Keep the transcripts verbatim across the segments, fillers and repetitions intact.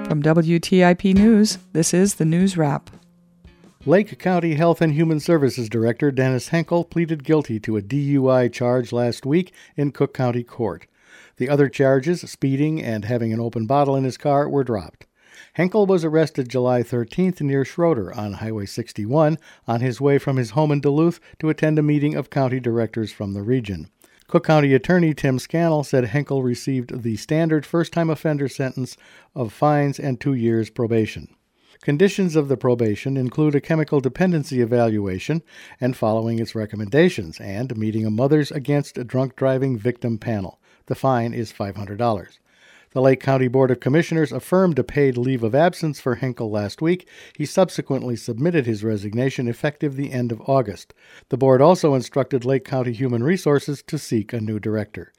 From W T I P News, this is the News Wrap. Lake County Health and Human Services Director Dennis Henkel pleaded guilty to a D U I charge last week in Cook County Court. The other charges, speeding and having an open bottle in his car, were dropped. Henkel was arrested July thirteenth near Schroeder on Highway sixty-one on his way from his home in Duluth to attend a meeting of county directors from the region. Cook County Attorney Tim Scannell said Henkel received the standard first-time offender sentence of fines and two years probation. Conditions of the probation include a chemical dependency evaluation and following its recommendations, and meeting a Mothers Against Drunk Driving Victim panel. The fine is five hundred dollars. The Lake County Board of Commissioners affirmed a paid leave of absence for Henkel last week. He subsequently submitted his resignation effective the end of August. The board also instructed Lake County Human Resources to seek a new director.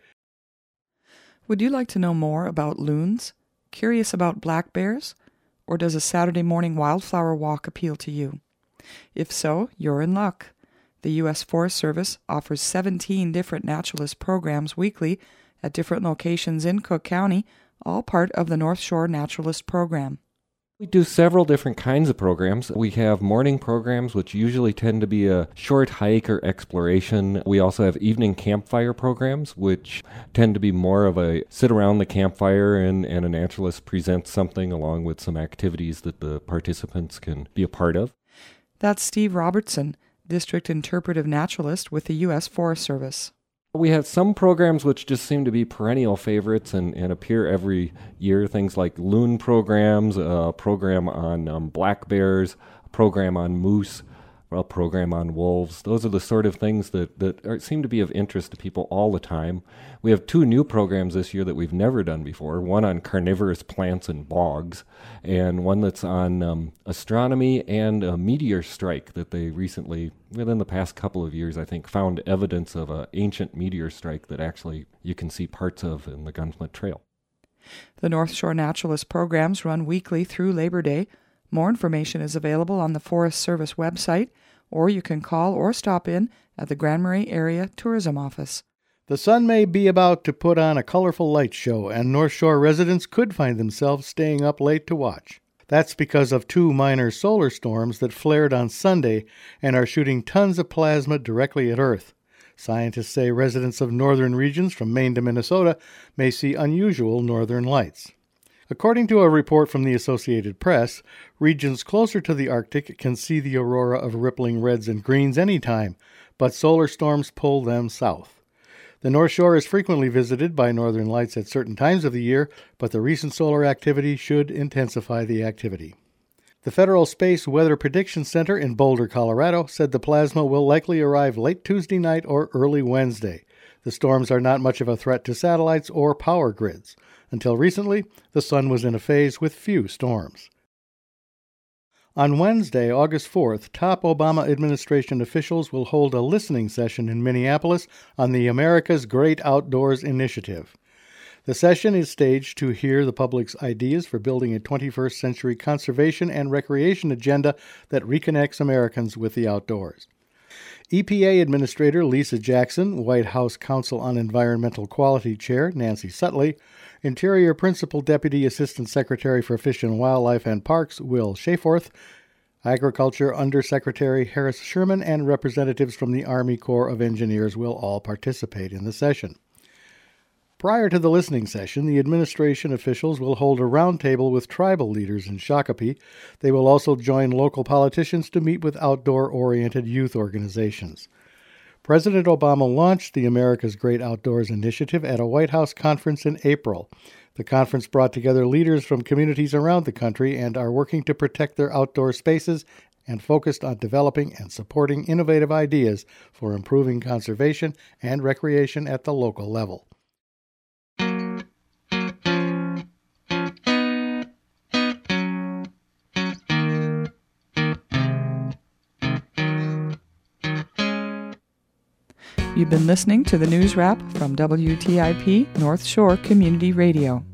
Would you like to know more about loons? Curious about black bears? Or does a Saturday morning wildflower walk appeal to you? If so, you're in luck. The U S Forest Service offers seventeen different naturalist programs weekly at different locations in Cook County, all part of the North Shore Naturalist Program. We do several different kinds of programs. We have morning programs, which usually tend to be a short hike or exploration. We also have evening campfire programs, which tend to be more of a sit around the campfire and, and a naturalist presents something along with some activities that the participants can be a part of. That's Steve Robertson, District Interpretive Naturalist with the U S Forest Service. We have some programs which just seem to be perennial favorites and, and appear every year, things like loon programs, a program on um, black bears, a program on moose, a program on wolves. Those are the sort of things that, that are, seem to be of interest to people all the time. We have two new programs this year that we've never done before, one on carnivorous plants and bogs, and one that's on um, astronomy and a meteor strike that they recently, within the past couple of years, I think, found evidence of an ancient meteor strike that actually you can see parts of in the Gunsmith Trail. The North Shore Naturalist programs run weekly through Labor Day. More information is available on the Forest Service website, or you can call or stop in at the Grand Marais Area Tourism Office. The sun may be about to put on a colorful light show, and North Shore residents could find themselves staying up late to watch. That's because of two minor solar storms that flared on Sunday and are shooting tons of plasma directly at Earth. Scientists say residents of northern regions from Maine to Minnesota may see unusual northern lights. According to a report from the Associated Press, regions closer to the Arctic can see the aurora of rippling reds and greens anytime, but solar storms pull them south. The North Shore is frequently visited by northern lights at certain times of the year, but the recent solar activity should intensify the activity. The Federal Space Weather Prediction Center in Boulder, Colorado, said the plasma will likely arrive late Tuesday night or early Wednesday. The storms are not much of a threat to satellites or power grids. Until recently, the sun was in a phase with few storms. On Wednesday, August fourth, top Obama administration officials will hold a listening session in Minneapolis on the America's Great Outdoors Initiative. The session is staged to hear the public's ideas for building a twenty-first century conservation and recreation agenda that reconnects Americans with the outdoors. E P A Administrator Lisa Jackson, White House Council on Environmental Quality Chair Nancy Sutley, Interior Principal Deputy Assistant Secretary for Fish and Wildlife and Parks Will Schaeforth, Agriculture Undersecretary Harris Sherman, and representatives from the Army Corps of Engineers will all participate in the session. Prior to the listening session, the administration officials will hold a roundtable with tribal leaders in Shakopee. They will also join local politicians to meet with outdoor-oriented youth organizations. President Obama launched the America's Great Outdoors Initiative at a White House conference in April. The conference brought together leaders from communities around the country and are working to protect their outdoor spaces and focused on developing and supporting innovative ideas for improving conservation and recreation at the local level. You've been listening to the News Wrap from W T I P North Shore Community Radio.